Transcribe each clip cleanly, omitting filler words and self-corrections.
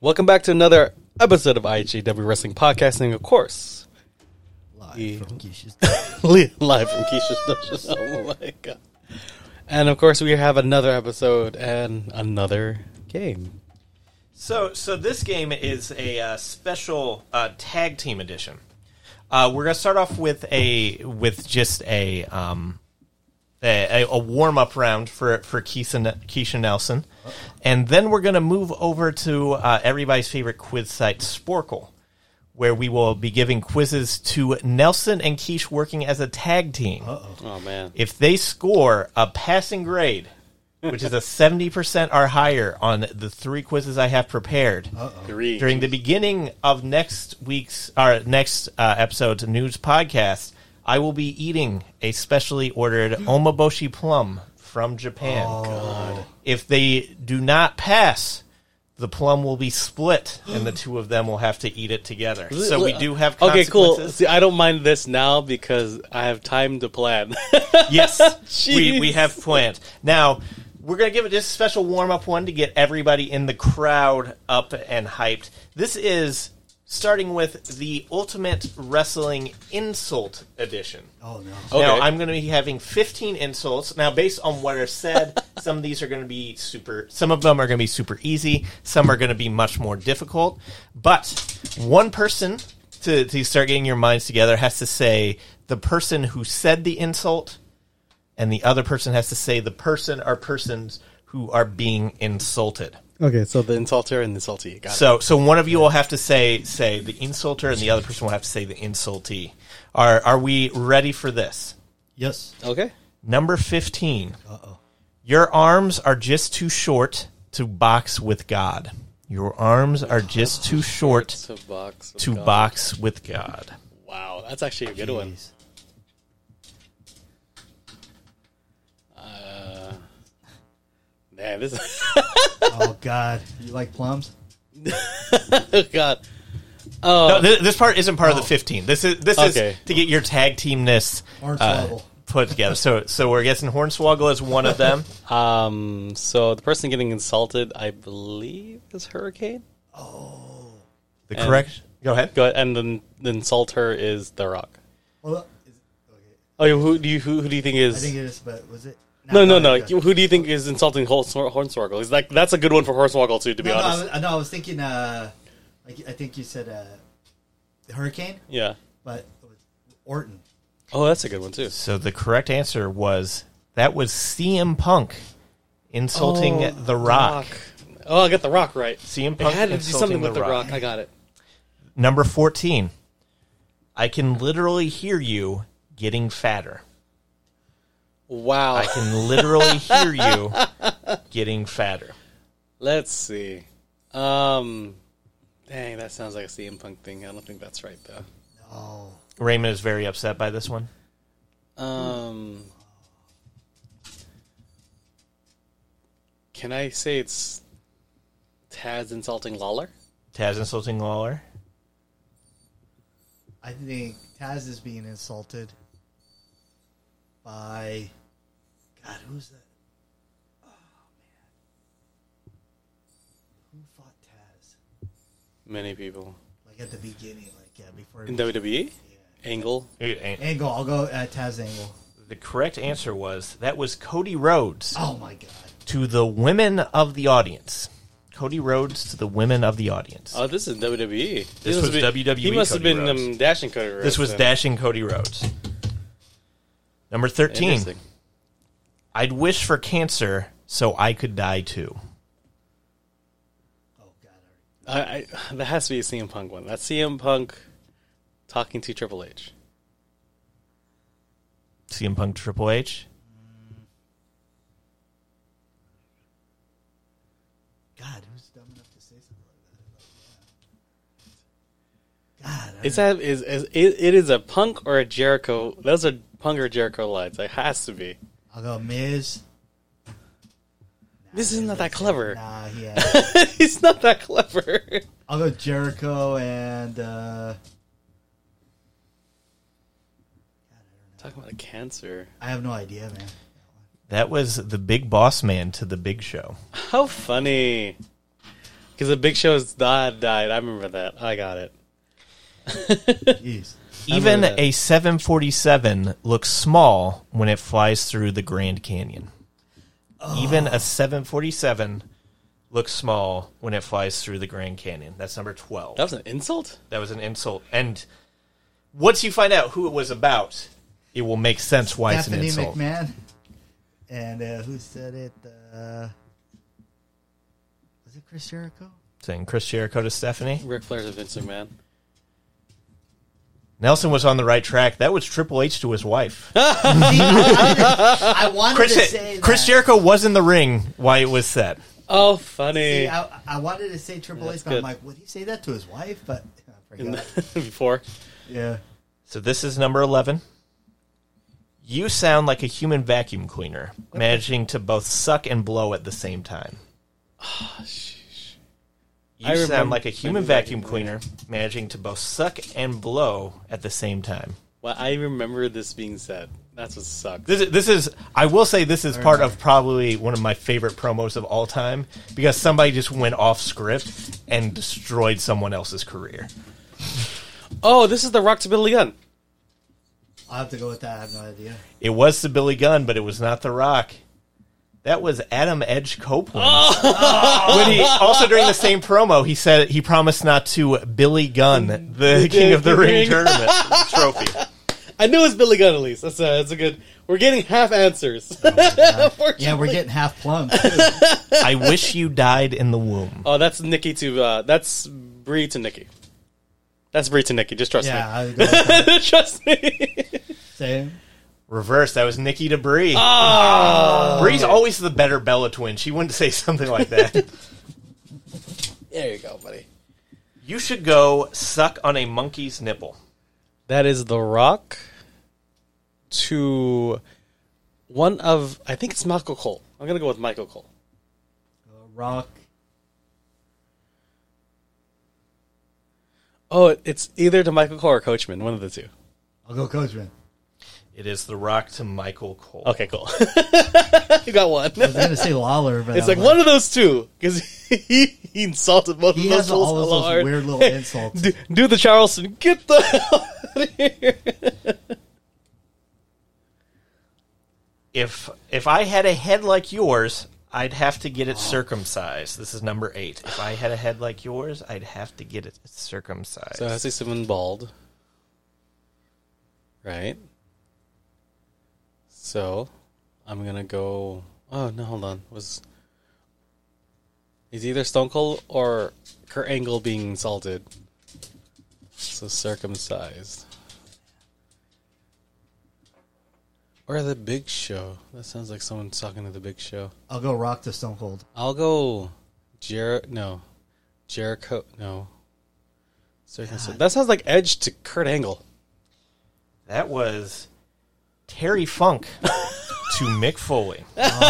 Welcome back to another episode of IHW Wrestling Podcasting, of course. Live from Keisha's Live from Keisha's Dungeon. Oh my god. And of course we have another episode and another game. So this game is a special tag team edition. We're going to start off with just a warm up round for Keisha Nelson, and then we're going to move over to everybody's favorite quiz site, Sporkle, where we will be giving quizzes to Nelson and Keish working as a tag team. Oh man! If they score a passing grade, which is a 70% or higher on the 3 quizzes I have prepared, during the beginning of next episode's news podcast, I will be eating a specially ordered omaboshi plum from Japan. God. If they do not pass, the plum will be split, and the two of them will have to eat it together. So we do have Okay, consequences. cool. See, I don't mind this now because I have time to plan. Yes, Jeez. we have planned. Now, we're going to give it just a special warm-up one to get everybody in the crowd up and hyped. This is starting with the Ultimate Wrestling Insult Edition. Oh, no. Okay. Now, I'm going to be having 15 insults. Now, based on what are said, some of these are going to be some of them are going to be super easy. Some are going to be much more difficult. But one person, to start getting your minds together, has to say the person who said the insult, and the other person has to say the person or persons who are being insulted. Okay, so the insulter and the insultee. Got it. So one of you will have to say the insulter, and the other person will have to say the insultee. Are we ready for this? Yes. Okay. Number 15. Uh-oh. Your arms are just too short to box with God. Your arms are just too short To box. with to God. box with God. Wow, that's actually a good one. Jeez. Man, this. Oh, God. You like plums? Oh God. No, this part isn't part of the 15. This is Okay. to get your tag teamness Hornswoggle. put together. So we're guessing Hornswoggle is one of them. So the person getting insulted, I believe, is Hurricane. The correct. Go ahead. Go ahead, and then the insulter is The Rock. Well, is it, okay. Oh, yeah, who do you think I is? think it is, but was it? No. okay. Who do you think is insulting Hornswoggle? Is that's a good one for Hornswoggle too, to be honest. I was thinking, I think you said Hurricane, Yeah. but it was Orton. Oh, that's a good one too. So the correct answer was CM Punk insulting The Rock. Oh, I got The Rock right. CM It Punk had to do insulting something with The Rock. I got it. Number 14. I can literally hear you getting fatter. Wow. I can literally hear you getting fatter. Let's see. Dang, that sounds like a CM Punk thing. I don't think that's right though. Oh, Raymond is very upset by this one. Can I say it's Taz insulting Lawler? Taz insulting Lawler. I think Taz is being insulted by. God, who's that? Oh man, who fought Taz? Many people Like at the beginning, before in WWE. Angle. Angle. I'll go at Taz Angle. The correct answer was Cody Rhodes Oh my God. to the women of the audience. Cody Rhodes to the women of the audience. Oh, this is WWE. This was WWE He must have Cody been Rhodes. dashing Cody Rhodes. This was then. dashing Cody Rhodes. Number 13. Interesting. I'd wish for cancer so I could die too. Oh God. That has to be a CM Punk one. That's CM Punk talking to Triple H. CM Punk Triple H. God, who's dumb enough to say something like that? God. It is a Punk or a Jericho. Those are Punk or Jericho lines. It has to be. I'll go Miz. This is not that clever. Nah, yeah. He's not that clever. I'll go Jericho and. Talking about a cancer. I have no idea, man. That was the Big Boss Man to the Big Show. How funny. Because the Big Show's dad died. I remember that. I got it. Jeez. Even that. a 747 looks small when it flies through the Grand Canyon. Even a 747 looks small when it flies through the Grand Canyon. That's number 12. That was an insult? That was an insult. And once you find out who it was about, it will make sense why it's an Stephanie insult. McMahon. And who said it? Was it Chris Jericho? Saying Chris Jericho to Stephanie. Ric Flair's a Vince McMahon. Nelson was on the right track. That was Triple H to his wife. I wanted to say that. Chris Jericho was in the ring while it was set. Oh, funny. See, I wanted to say Triple H, That's but I'm good. like, would he say that to his wife? But I forgot. Before. Yeah. So this is number 11. You sound like a human vacuum cleaner, managing to both suck and blow at the same time. You I sound remember like a human vacuum cleaner, managing to both suck and blow at the same time. Well, I remember this being said. That's what sucks. This is I will say this is part of probably one of my favorite promos of all time because somebody just went off script and destroyed someone else's career. Oh, this is the Rock to Billy Gunn. I'll have to go with that. I have no idea. It was the Billy Gunn, but it was not The Rock. That was Adam Edge Copeland. When he also during the same promo, he said he promised not to Billy Gunn the King of the Ring tournament trophy. I knew it was Billy Gunn at least. That's a good. We're getting half answers. Yeah, we're getting half plums. Too. I wish you died in the womb. Oh, that's Nikki to. That's Brie to Nikki. That's Brie to Nikki. Just trust Yeah, I'll go with that. me. Trust me. Same. Reverse. That was Nikki to Brie. Oh, Brie's always the better Bella twin. She wouldn't say something like that. there you go, buddy. You should go suck on a monkey's nipple. That is The Rock to one of. I think it's Michael Cole. I'm gonna go with Michael Cole. Rock. Oh, it's either to Michael Cole or Coachman. One of the two. I'll go Coachman. It is The Rock to Michael Cole. Okay, cool. You got one. I was going to say Lawler, but It's I'm like one of those two because he insulted both He of those has all fools of so those hard. weird little insults. Do the Charleston. Get the hell out of here. If I had a head like yours, I'd have to get it circumcised. This is number 8. If I had a head like yours, I'd have to get it circumcised. So it has to be someone bald, right? So I'm gonna go. Oh no, hold on. Is either Stone Cold or Kurt Angle being insulted? So circumcised. Or the Big Show. That sounds like someone's talking to the Big Show. I'll go Rock to Stone Cold. I'll go Jericho. No. Circumcised. That sounds like Edge to Kurt Angle. That was Terry Funk to Mick Foley.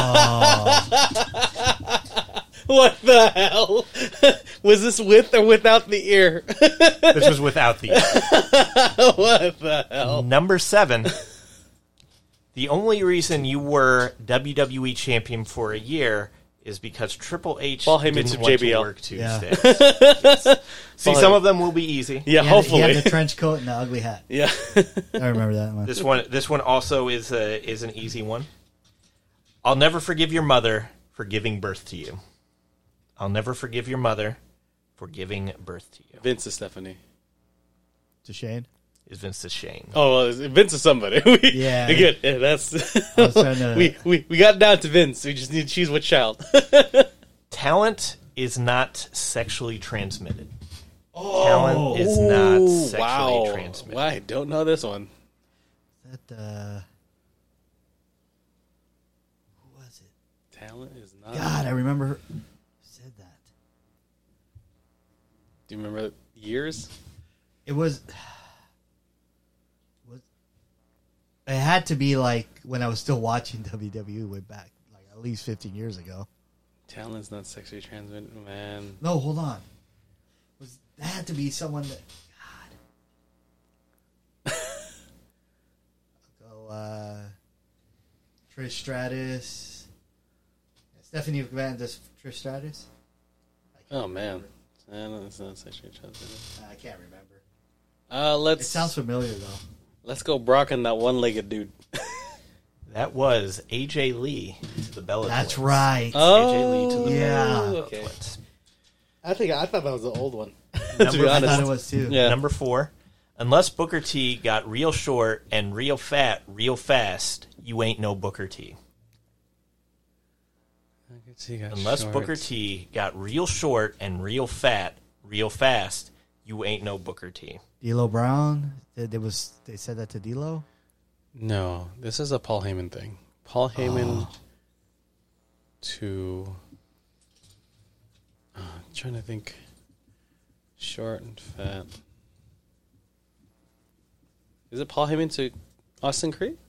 What the hell? Was this with or without the ear? This was without the What the hell? Number 7. The only reason you were WWE champion for a year is because Triple H Paul Heyman didn't to want JBL. to work Yeah. Tuesdays. See, Paul some Heyman. of them will be easy. Yeah, He hopefully. had the trench coat and the ugly hat. Yeah. I remember that one. This one also is an easy one. I'll never forgive your mother for giving birth to you. I'll never forgive your mother for giving birth to you. Vince is Stephanie. To Shane. Is Vince to Shane. Oh, well, Vince is somebody. Yeah. Good. Yeah, that's. I was trying to- we got down to Vince. We just need to choose which child. Talent is not sexually transmitted. Talent is not sexually transmitted. Wow, I don't know this one. That, who was it? Talent is not. God, I remember who said that. Do you remember years? It was. It had to be like when I was still watching WWE way back, like at least 15 years ago. Talent's not sexually transmitted, man. No, hold on. That had to be someone that. God. I'll go Trish Stratus. Stephanie McMahon does Trish Stratus. I Oh man. It's not sexually transmitted. I can't remember. Let's It sounds familiar though. let's go Brock and that one-legged dude. That was AJ Lee to the Bella That's Twins. right. AJ Lee to the yeah. Bella Okay. Twins. I thought that was the old one. Number be I honest. thought it was too. Yeah. Number 4. Unless Booker T got real short and real fat real fast, you ain't no Booker T. Unless Booker T got real short and real fat real fast, you ain't no Booker T. D'Lo Brown. They said that to D'Lo. No, this is a Paul Heyman thing. Paul Heyman to... I'm trying to think. Short and fat. Is it Paul Heyman to Austin Creed?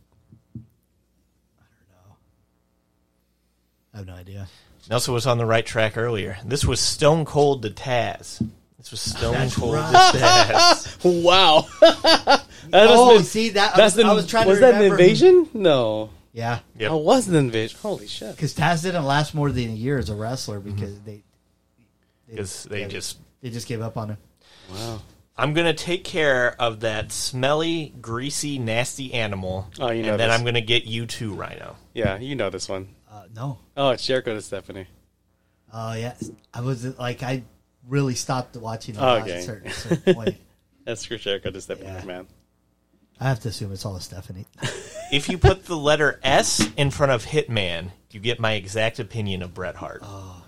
I have no idea. Nelson was on the right track earlier. This was Stone Cold to Taz. This was Stone That's Cold right. to Taz. Wow. See that? That's I was trying to was that an remember. invasion? No. Yeah, Yep. Oh, it was an invasion. Holy shit. because Taz didn't last more than a year as a wrestler because Because they just... they just gave up on him. Wow. I'm going to take care of that smelly, greasy, nasty animal. Oh, you know and then this. I'm going to get you too, Rhino. Yeah, you know this one. No. Oh, it's Jericho to Stephanie. Oh yeah, I really stopped watching it Okay. at a certain point. That's for Jericho to Stephanie, Yeah. man. I have to assume it's all a Stephanie. If you put the letter S in front of Hitman, you get my exact opinion of Bret Hart.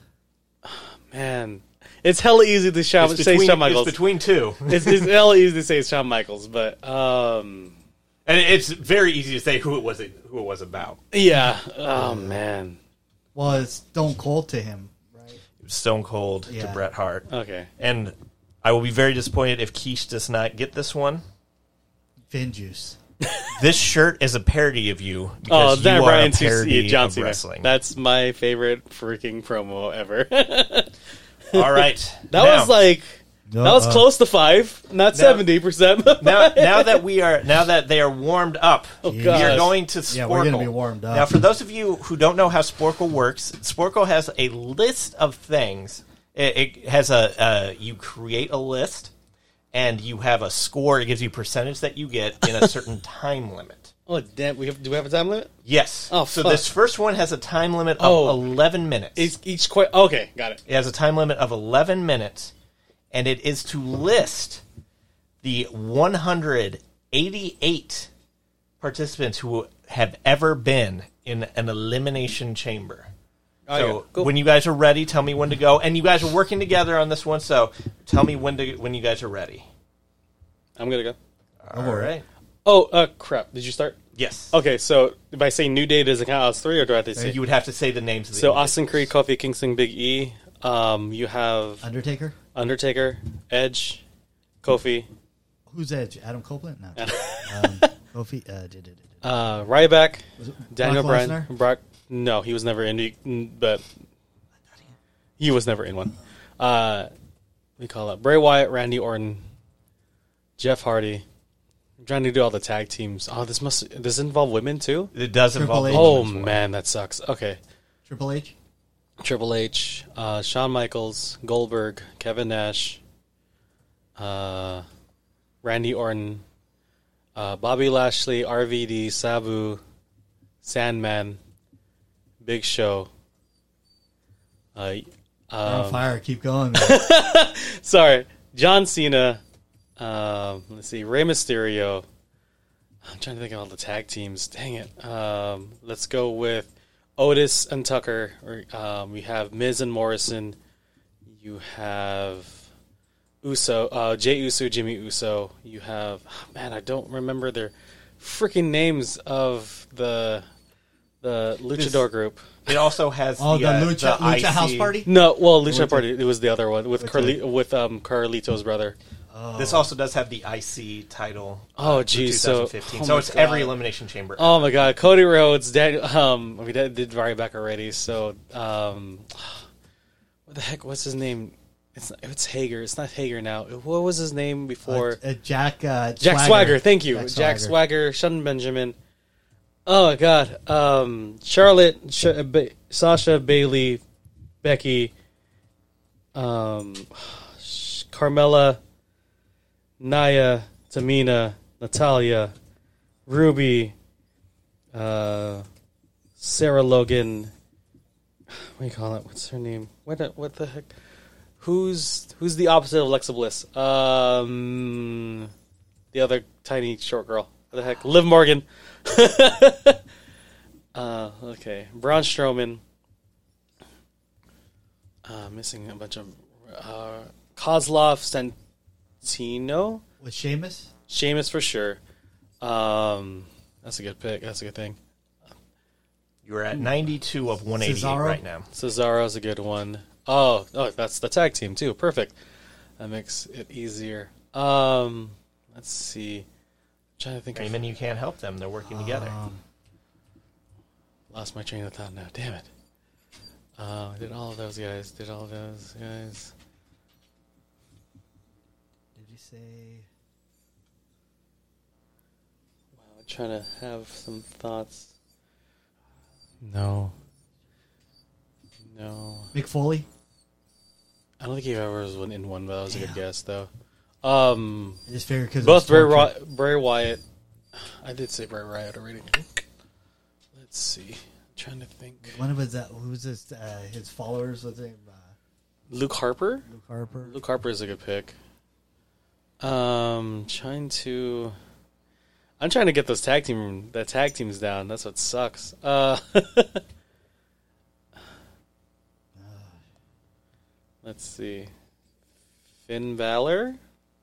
Man. It's hella easy to say Shawn Michaels. It's between two. It's hella easy to say Shawn Michaels, but And it's very easy to say who it was about. yeah. Oh man. Well, it's Stone Cold to him, right? It was Stone Cold to Yeah. Bret Hart. Okay. And I will be very disappointed if Keish does not get this one. Finn Juice. This shirt is a parody of you Oh, because that you are a Ryan parody John of Cena. wrestling. That's my favorite freaking promo ever. All right. That Now- was like that was close to 5, not 70%. now that they are warmed up, Oh, we gosh. are going to Sporkle. Yeah, we're gonna be warmed up. Now, for those of you who don't know how Sporkle works, Sporkle has a list of things. It has you create a list, and you have a score. It gives you percentage that you get in a certain time limit. Oh damn! Do we have a time limit? Yes. Oh, so fuck. this first one has a time limit of Oh. 11 minutes. Is each quite okay? Got it. It has a time limit of 11 minutes, and it is to list the 188 participants who have ever been in an elimination chamber. Oh, So yeah. Cool. when you guys are ready, tell me when to go. And you guys are working together on this one, so tell me when you guys are ready. I'm gonna go. All right. Oh, crap! Did you start? Yes. Okay, so if I say New Day, does it count as 3, or do I have to So say? you would have to say the names of the So Austin Creed, Kofi Kingston, Big E. You have Undertaker. Undertaker, Edge, Kofi, Who's Edge? Adam Copeland? No. Kofi. Ryback, Was it Daniel Brock Bryan, Lesnar? Brock. No, he was never in. But he was never in one. We call it Bray Wyatt, Randy Orton, Jeff Hardy. I'm trying to do all the tag teams. Oh, does this involve women too? It does Triple involve. H. Oh women as well. man, that sucks. Okay. Triple H. Triple H, Shawn Michaels, Goldberg, Kevin Nash, Randy Orton, Bobby Lashley, RVD, Sabu, Sandman, Big Show. You're on fire. Keep going. Sorry, John Cena. Let's see, Rey Mysterio. I'm trying to think of all the tag teams. Dang it. Let's go with Otis and Tucker. We have Miz and Morrison. You have Uso, Jey Uso, Jimmy Uso. You have man, I don't remember their freaking names of the luchador group. It also has Oh, the Lucha IC. House Party. No, well, Lucha Party. It was the other one with Carlito's brother. This also does have the IC title. Oh, for geez, so- 2015. oh So my it's God. every elimination chamber. Oh my God, Cody Rhodes, Daniel. We did Ryback already. So, what the heck? What's his name? It's Hager. It's not Hager now. What was his name before? Jack Swagger. Thank you, Jack Swagger. Swagger. Shelton Benjamin. Oh my God, Charlotte, Sasha, Bailey, Becky, Carmella, Nia, Tamina, Natalia, Ruby, Sarah Logan. What do you call it? What's her name? What the heck? Who's the opposite of Alexa Bliss? The other tiny short girl. What the heck? Liv Morgan. Okay. Braun Strowman. Missing a bunch of Kozlov, Santino. With Sheamus? Sheamus for sure. That's a good pick. That's a good thing. You're at 92 of 188 Cesaro? right now. Cesaro's a good one. Oh, that's the tag team too. Perfect. That makes it easier. Let's see. I'm trying to think. Raymond, you can't help them. They're working together. Lost my train of thought now. Damn it. Did all of those guys. Did you say? Wow, I'm trying to have some thoughts. No. Mick Foley? I don't think he ever was in one, but that was a good guess, though. I just figured because Both Bray Wyatt. I did say Bray Wyatt already. Let's see. I'm trying to think. One of his, who was his followers? What's his name? Luke Harper? Luke Harper. Luke Harper is a good pick. I'm trying to get those tag teams down. That's what sucks. Let's see. Finn Balor,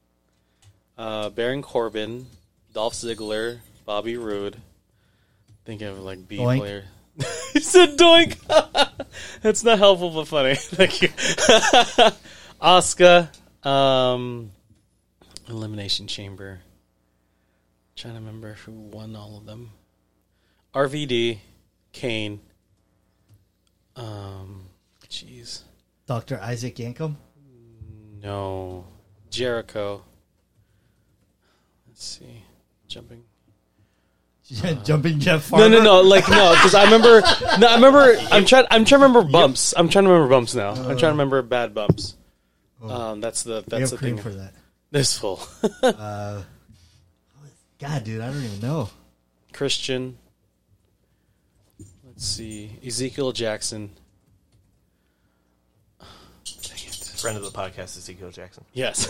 Baron Corbin, Dolph Ziggler, Bobby Roode. Think of like B Doink. player. He said doink. That's not helpful but funny. Thank you. Asuka, Elimination Chamber. Trying to remember who won all of them. RVD, Kane. Jeez. Dr. Isaac Yankum? No. Jericho. Let's see. Jumping. Jumping Jeff Farmer? No. Because I remember. I'm trying to remember bumps. I'm trying to remember bumps now. I'm trying to remember bad bumps. That's the cream thing for that. This full. God, dude, I don't even know. Christian. Let's see. Ezekiel Jackson. Dang it. Friend of the podcast, Ezekiel Jackson. Yes.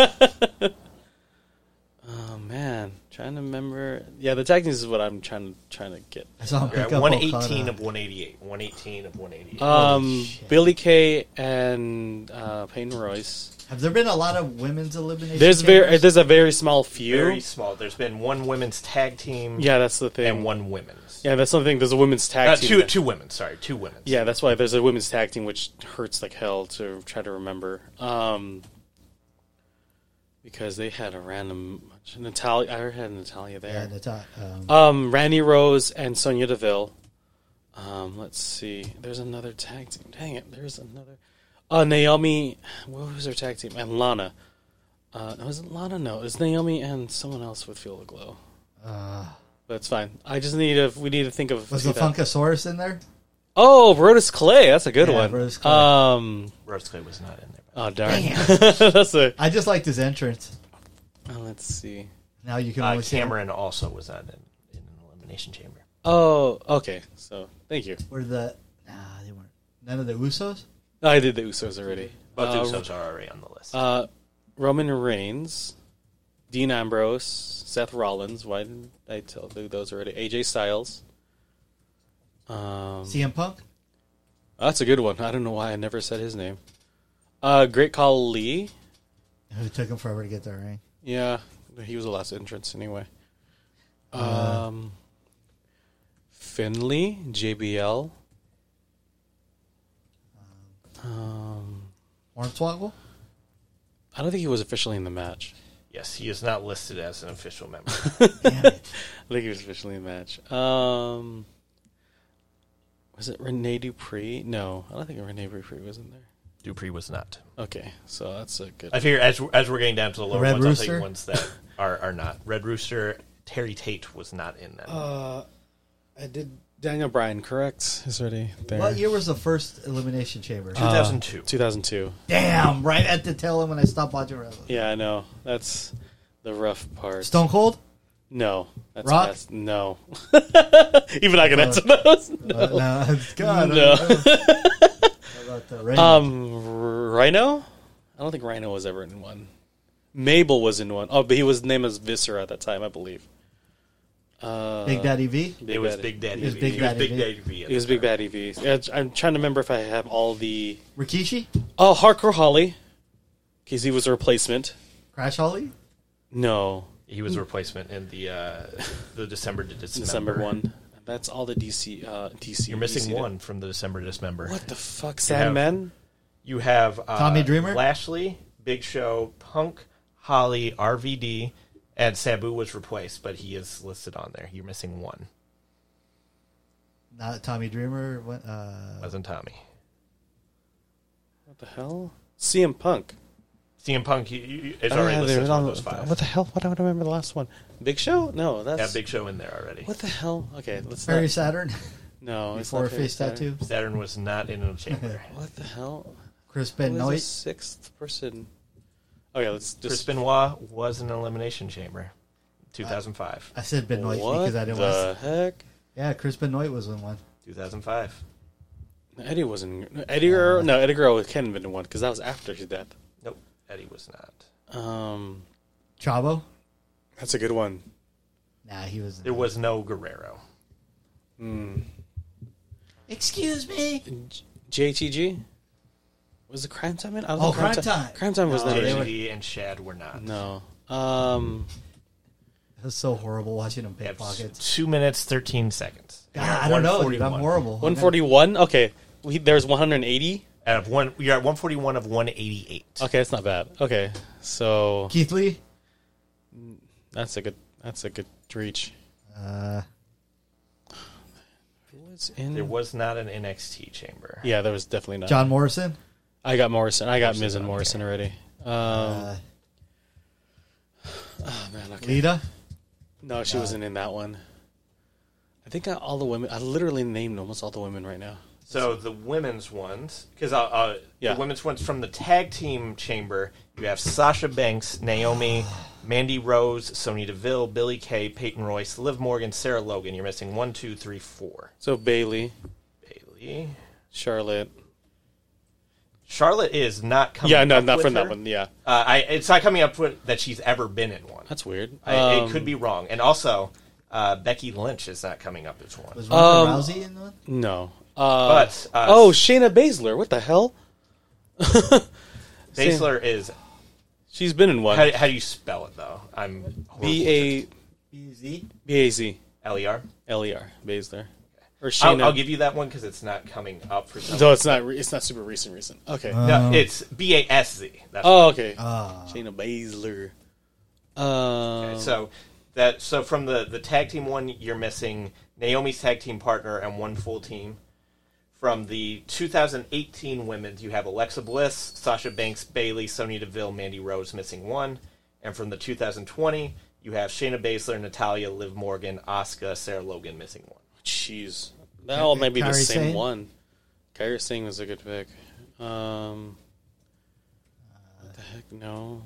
Oh man, trying to remember. Yeah, the tag teams is what I'm trying to get. I saw him You're pick at up 118 Okada. of 188. 118 of 188. Shit. Billy Kay and Peyton Royce. Have there been a lot of women's elimination There's chambers? a very small few. Very small. There's been one women's tag team Yeah, that's the thing. and one women's. Yeah, that's the thing. There's a women's tag team. Two women's. Sorry, two women's. Yeah, that's why there's a women's tag team, which hurts like hell to try to remember. Because they had a random Natalia. I had Natalia there. Randy Rose and Sonya Deville. Let's see. There's another tag team. Dang it. There's another. Naomi. What was her tag team? And Lana. Was it Lana? No. It was Naomi and someone else with Feel the Glow. But it's fine. I just we need to think of. Was the Funkasaurus in there? Oh, Brodus Clay. That's a good one. Brodus Clay. Rose Clay was not in there. Oh, darn. That's a. I just liked his entrance. Let's see. Now you can only see him. Cameron also was not in an elimination chamber. Oh, okay. So, thank you. Were they weren't. None of the Usos? I did the Usos already. Both Usos are already on the list. Roman Reigns, Dean Ambrose, Seth Rollins. Why didn't I tell those already? AJ Styles. CM Punk? That's a good one. I don't know why I never said his name. Great Khali Lee. It took him forever to get that ring. Yeah, he was the last entrance anyway. Finley, JBL. Hornswoggle? I don't think he was officially in the match. Yes, he is not listed as an official member. Damn it. I think he was officially in the match. Was it Rene Dupree? No, I don't think Rene Dupree was in there. Dupree was not. Okay, so that's a good. I figure as we're getting down to the lower Red ones, I'll Rooster? take ones that are not. Red Rooster, Terry Tate was not in that. I did Daniel Bryan, correct? Is already there. What year was the first Elimination Chamber? 2002. 2002. Damn, right at the tail end when I stopped watching wrestling. Yeah, I know. That's the rough part. Stone Cold? No. That's Rock? no. Even I can answer those. No. God, No. How about the Raymond? Rhino? I don't think Rhino was ever in one. Mabel was in one. Oh, but he was named as Viscera at that time, I believe. Big Daddy V? It was Big Daddy. He was V. Big He was Daddy Big V. Daddy V. He was Big Daddy V. Yeah, I'm trying to remember if I have all the... Rikishi? Oh, Hardcore Holly. Because he was a replacement. Crash Holly? No. He was a replacement in the December to December. December 1. That's all the DC. DC. You're missing DC one from the December to December. What the fuck, have- Sandman? You have Tommy Dreamer? Lashley, Big Show, Punk, Holly, RVD, and Sabu was replaced, but he is listed on there. You're missing one. Not Tommy Dreamer. What, Wasn't Tommy. What the hell? CM Punk. CM Punk is Oh, already yeah, listed they as were one of on- those five. What the hell? What do I remember the last one? Big Show? No, that's... Yeah, Big Show in there already. What the hell? Okay, let's Perry not... Saturn? No, it's Before not face Perry tattoo? Saturn was not in a chamber. What the hell? Chris Who is the Benoit? sixth person? Okay, let's Chris just... Benoit was in an elimination chamber. 2005. I said Benoit What because I didn't the want heck? Yeah, Chris Benoit was in one. 2005. Eddie wasn't... Eddie Guerrero? No, Eddie Guerrero can't have been in one because that was after his death. Nope, Eddie was not. Chavo? That's a good one. Nah, he was. There was no Guerrero. Excuse me? JTG? Was the Crime Time in? I don't Oh, think Crime Time. Crime Time was No, not they in. were- JD and Shad were not. No. It was so horrible watching him We have pickpockets. 2 minutes, 13 seconds. God, I don't know, dude. I'm 141. horrible. 141? Okay. There's 180? Out of one, we are at 141 of 188. Okay, that's not bad. Okay. So Keith Lee? that's a good reach. Uh, Who was in There was not an NXT chamber. Yeah, there was definitely not. John Morrison? I got Morrison. I got Miz and okay. Morrison already. Uh, Oh man, okay. Lita? No, she wasn't in that one. I think all the women. I literally named almost all the women right now. So the women's ones, because Yeah. the women's ones from the tag team chamber, you have Sasha Banks, Naomi, Mandy Rose, Sonya Deville, Billie Kay, Peyton Royce, Liv Morgan, Sarah Logan. You're missing 1, 2, 3, 4. So Bailey, Bailey. Charlotte. Charlotte is not coming Yeah, no, up not with from that her. one. Yeah, It's not coming up with that she's ever been in one. that's weird. It could be wrong. And also, Becky Lynch is not coming up as one. Was Ronda Rousey in one? No. But Shayna Baszler. What the hell? Baszler is. She's been in one. How do you spell it though? I'm BZ? B-A-Z L-E-R. L-E-R Baszler. Or Shayna. I'll give you that one because it's not coming up for some. No, it's not. It's not super recent. Okay. No, it's B-A-S-Z. That's Oh, okay. Ah. Shayna Baszler. okay, so from the tag team one, you're missing Naomi's tag team partner and one full team. From the 2018 women's, you have Alexa Bliss, Sasha Banks, Bayley, Sonya Deville, Mandy Rose, missing one. And from the 2020, you have Shayna Baszler, Natalya, Liv Morgan, Asuka, Sarah Logan, missing one. Jeez, that all might be the Kairi same Sane? one. Kairi Singh was a good pick. What the heck? No.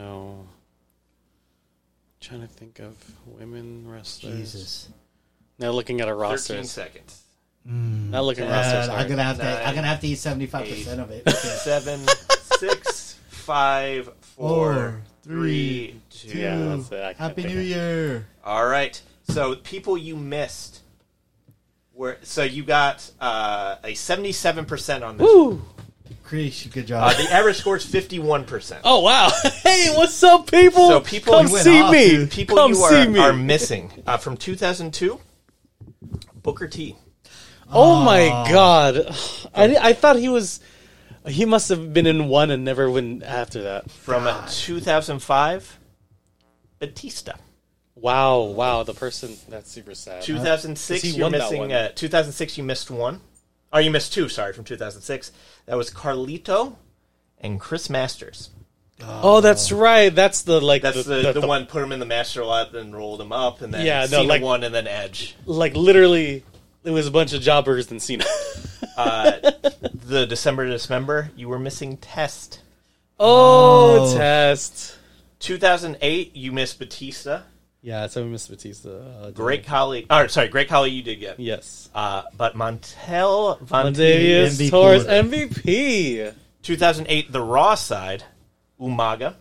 Trying to think of women wrestlers. Jesus. Now looking at a 13 roster. seconds. Not looking at rosters. I'm gonna have to. Nine, I'm gonna have to eat 75% of it. 7, 6, 5, 4, 3, 2. Yeah, that's it. I can't Happy think New of- Year. All right. So people you missed were you got a 77% on this. Woo! Krish, good job. The average score is 51%. Oh wow! Hey, what's up, people? So people come you went see off, me. dude. People come you see me. are missing from 2002. Booker T. Oh my god! I thought he was. He must have been in one and never went after that. From 2005, Batista. Wow! The person that's super sad. 2006, He you're won that missing. one. 2006, you missed one. Oh, you missed two. Sorry, from 2006. That was Carlito and Chris Masters. Oh, that's right. That's the That's the one. Put him in the master lot, then rolled him up, and then Yeah, no, Cena like- won, and then Edge. like literally It was a bunch of jobbers than Cena. The December to Dismember, you were missing Test. Oh, Test. 2008, you missed Batista. Yeah, so we missed Batista. Great Khali, you did get. Yes. But Montel Montavious MVP. Torres MVP. 2008, the Raw side, Umaga.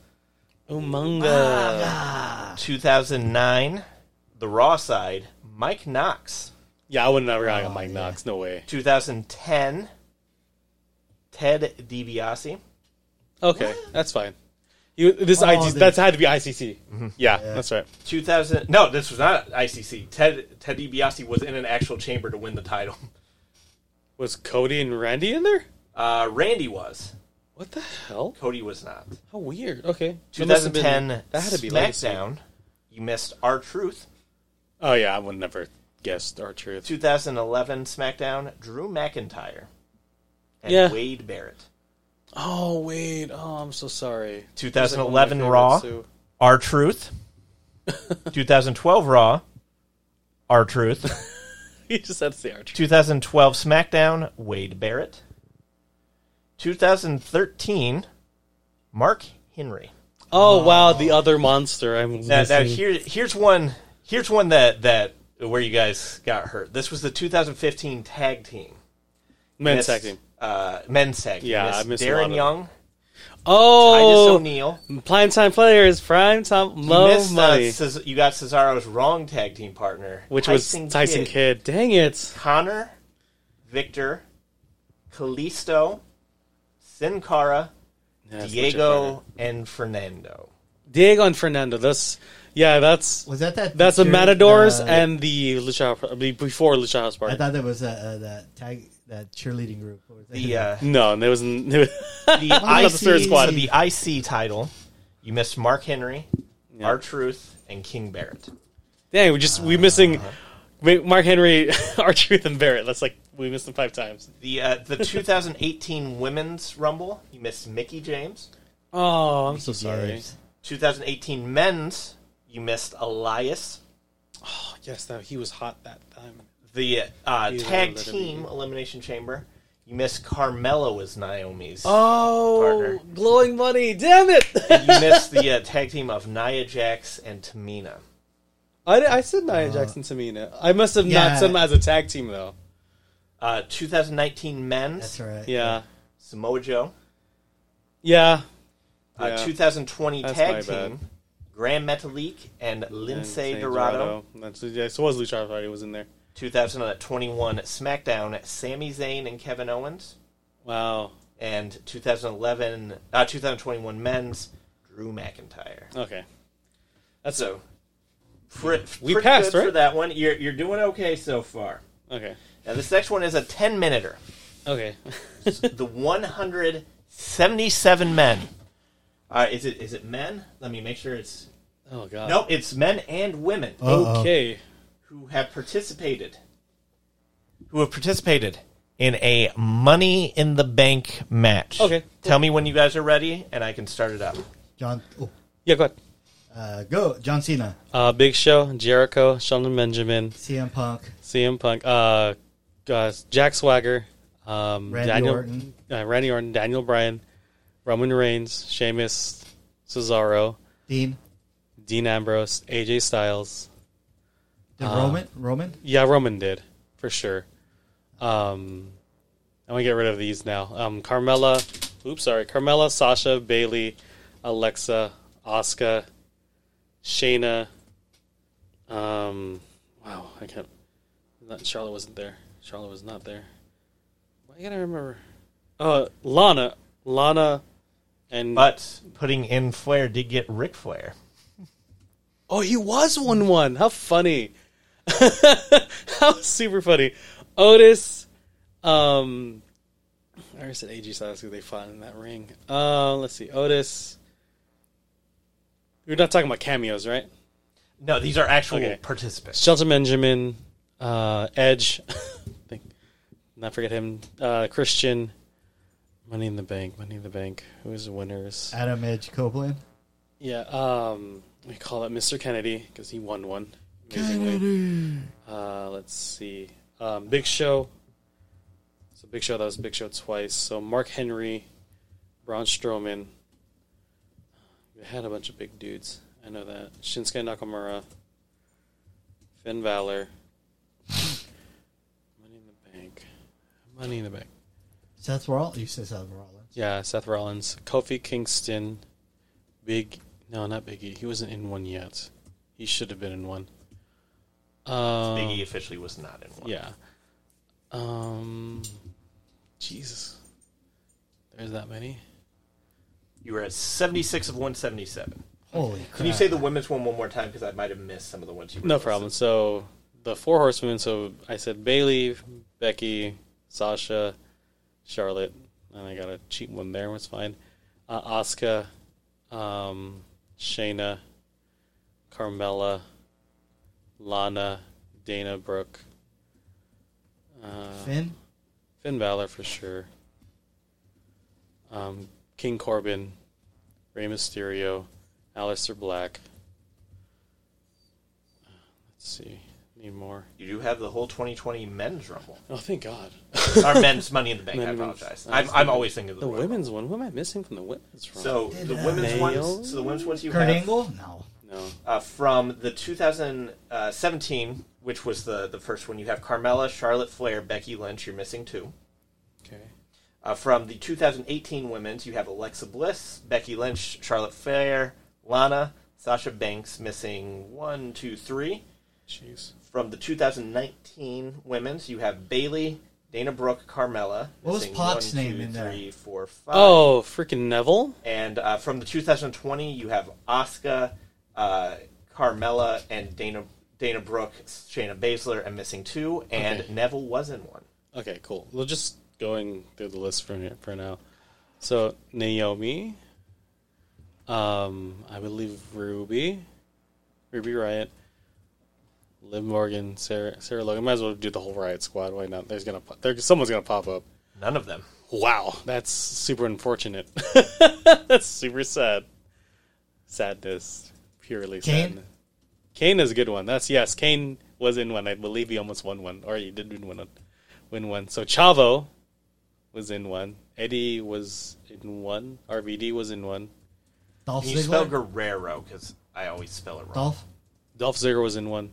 Umanga. 2009, the Raw side, Mike Knox. Yeah, I would never got Mike Knox. No way. 2010, Ted DiBiase. Okay, that's fine. That's had to be ICC. Mm-hmm. Yeah, that's right. 2000. No, this was not ICC. Ted DiBiase was in an actual chamber to win the title. Was Cody and Randy in there? Randy was. What the hell? Cody was not. How weird. Okay. 2010, that had to be Legacy. SmackDown. You missed R-Truth. Oh, yeah, I would never guessed R-Truth. 2011 SmackDown, Drew McIntyre. And Wade Barrett. Oh, wait. Oh, I'm so sorry. 2011 Raw, R-Truth. 2012 Raw, R-Truth. You just had to say R-Truth. 2012 SmackDown, Wade Barrett. 2013, Mark Henry. Oh, wow, the other monster. Now here's one that where you guys got hurt. This was the 2015 tag team. Men's tag team. Men's tag. Yeah, I missed a lot Darren of Young, Oh, Titus O'Neil. Primetime players, primetime low money. You got Cesaro's wrong tag team partner, Which was Tyson Kidd. Dang it. Connor, Victor, Kalisto, Sin Cara, Diego, and Fernando. Diego and Fernando. That's Was that that's the Matadors and the Lucha before Lucha House Party. I thought that was that cheerleading group. What was that? No, there wasn't. The the IC title. You missed Mark Henry, R-Truth, and King Barrett. Dang, we missing Mark Henry, R-Truth, and Barrett. That's like we missed them 5 times. The 2018 Women's Rumble. You missed Mickie James. Oh, I'm so sorry. 2018 Men's. You missed Elias. Oh, yes, he was hot that time. The tag team Elimination Chamber. You missed Carmella as Naomi's partner. Glowing money. Damn it. You missed the tag team of Nia Jax and Tamina. I said Nia Jax and Tamina. I must have not said them as a tag team, though. 2019 Men's. That's right. Yeah. Samoa Joe. Yeah. 2020 That's tag my team. bad. Grand Metalik and Lindsay Dorado. So was Lucha House Party was in there. 2021 SmackDown, Sami Zayn and Kevin Owens. Wow. And 2021 Men's, Drew McIntyre. Okay. That's so. We passed, good right? For that one. You're doing okay so far. Okay. Now this next one is a 10-minuter. Okay. The 177 men. Is it men? Let me make sure it's. Oh god. Nope, it's men and women. Okay. Who have participated in a Money in the Bank match. Okay. Tell me when you guys are ready, and I can start it up. John. Yeah, go Go. John Cena. ahead. Big Show, Jericho, Shelton Benjamin, CM Punk. Jack Swagger, Randy Orton. Randy Orton, Daniel Bryan, Roman Reigns, Sheamus, Cesaro, Dean Ambrose, AJ Styles. Did Roman? Yeah, Roman did, for sure. I'm going to get rid of these now. Carmella, Sasha, Bayley, Alexa, Asuka, Shayna. Wow, I can't. Charlotte wasn't there. Charlotte was not there. Why can't I remember? Lana, and but putting in Flair did get Ric Flair. Oh, he was 1-1. How funny! How super funny. Otis. I already said AJ Styles because they fought in that ring. Let's see. Otis. We're not talking about cameos, right? No, these are actual participants. Shelton Benjamin, Edge. Not forget him. Christian. Money in the Bank. Who's the winners? Adam Edge Copeland. Yeah. We call it Mr. Kennedy because he won one. Amazingly. Let's see. Big Show. So Big Show, that was Big Show twice. So Mark Henry, Braun Strowman. We had a bunch of big dudes. I know that. Shinsuke Nakamura. Finn Balor. Money in the Bank. Money in the Bank. Seth Rollins. You said Seth Rollins. Yeah, Seth Rollins. Kofi Kingston. No, not Big E. He wasn't in one yet. He should have been in one. Big E officially was not in one. Yeah. Jesus. There's that many. You were at 76 of 177. Holy crap. Can you say the women's one more time? Because I might have missed some of the ones you were No listed. problem. So the 4 horsewomen. So I said Bailey, Becky, Sasha, Charlotte, and I got a cheap one there. Was fine. Asuka, Shayna, Carmella, Lana, Dana Brooke, Finn? Finn Balor for sure. King Corbin, Rey Mysterio, Aleister Black. Let's see. Need more. You do have the whole 2020 men's rumble. Oh, thank God. Or men's Money in the Bank, I Men's- apologize. I was I'm thinking always thinking of The the Royal women's one. What am I missing from the women's from? So the women's ones. So the women's ones you Kurt have Angle? No. no. from the 2017, which was the first one. You have Carmella, Charlotte Flair, Becky Lynch. You're missing 2. Okay. From the 2018 women's, you have Alexa Bliss, Becky Lynch, Charlotte Flair, Lana, Sasha Banks. Missing 1, 2, 3. Jeez. From the 2019 women's, you have Bailey, Dana Brooke, Carmella. What was missing Pac's 1, name 2, in there? 3, 4, 5. Oh, freaking Neville. And from the 2020, you have Asuka, Carmella, and Dana Brooke, Shayna Baszler, and missing 2. And Okay. Neville was in one. Okay, cool. We're just going through the list for now. So Naomi, I believe Ruby Riott, Liv Morgan, Sarah Logan. Might as well do the whole Riot Squad. Why not? Someone's gonna pop up. None of them. Wow, that's super unfortunate. That's super sad. Sadness, purely Kane? sadness. Kane is a good one. Yes, Kane was in one. I believe he almost won one, or he did win one. So Chavo was in one. Eddie was in one. RVD was in one. Dolph Can you spell Ziggler? Guerrero? Because I always spell it wrong. Dolph? Dolph Ziggler was in one.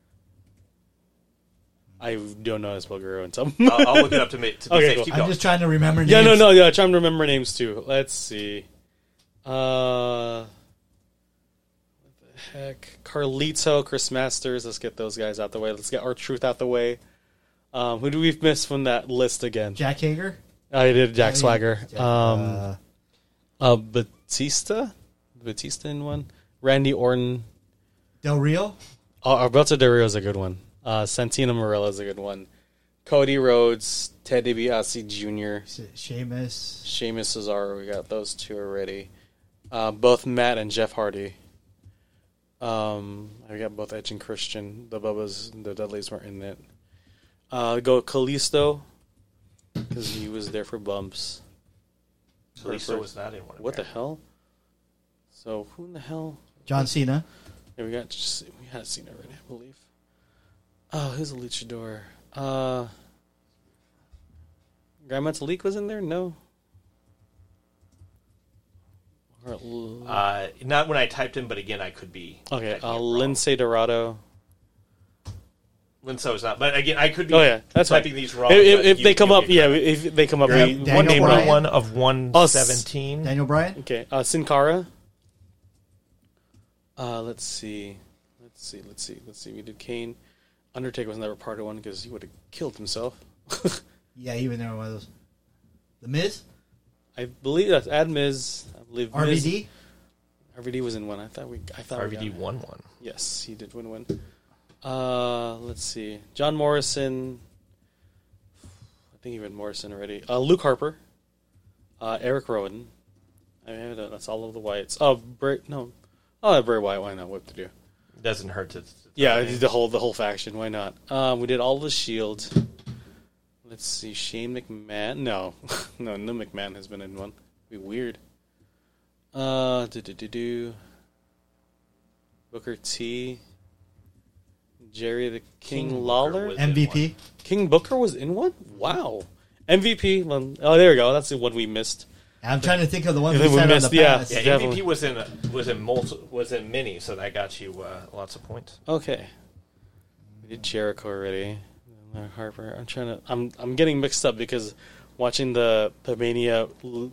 I don't know how to spell Guerrero in some. I'll look it up to be Okay, safe. cool. Keep I'm going. just trying to remember names. Yeah, no, trying to remember names too. Let's see. What the heck? Carlito, Chris Masters. Let's get those guys out the way. Let's get R-Truth out the way. Who do we miss from that list again? Jack Hager? I did Jack Swagger. Jack, Batista in one. Randy Orton. Del Rio? Alberto Del Rio is a good one. Santino Marella is a good one. Cody Rhodes, Ted DiBiase Jr., Sheamus. Sheamus Cesaro. We got those 2 already. Both Matt and Jeff Hardy. We got both Edge and Christian. The Bubbas, the Dudleys weren't in it. Go Kalisto, because he was there for bumps. Lisa was not in one. What the hell? So who in the hell? John Cena. Yeah, we had Cena already, I believe. Oh, who's a luchador? Grand Metalik was in there? No. Not when I typed in, but again, I could be. Okay, typing it wrong. Lindsay Dorado. Lindsay was not, but again, I could be. Oh yeah, that's fine. typing these wrong. but If you- they come you up, get yeah, credit. if they come up, You're we, Daniel one name Bryan. wrong. 1 of 117. Daniel Bryan? Okay, Sin Cara. Let's see. We did Kane. Undertaker was never part of one because he would have killed himself. Yeah, he was never one of those. The Miz? I believe that's Ad Miz. I believe Miz- RVD? RVD was in one. I thought we RVD got- won one. Yes, he did win one. Let's see. John Morrison. I think even Morrison already. Luke Harper. Eric Rowan. That's all of the Wyatts. Bray Wyatt. Why not? What to do? Doesn't hurt to. Yeah, the whole faction. Why not? We did all the Shield. Let's see. Shane McMahon. No, no McMahon has been in one. Be weird. Booker T. Jerry the King King Lawler. Booker was- MVP. King Booker was in one? Wow. MVP. Well, oh, there we go. That's the one we missed. I'm trying to think of the ones Yeah, we we said on missed- the yeah. past. Yeah, Definitely. MVP was in mini, so that got you lots of points. Okay. We did Jericho already. Harper. I'm getting mixed up because watching the Mania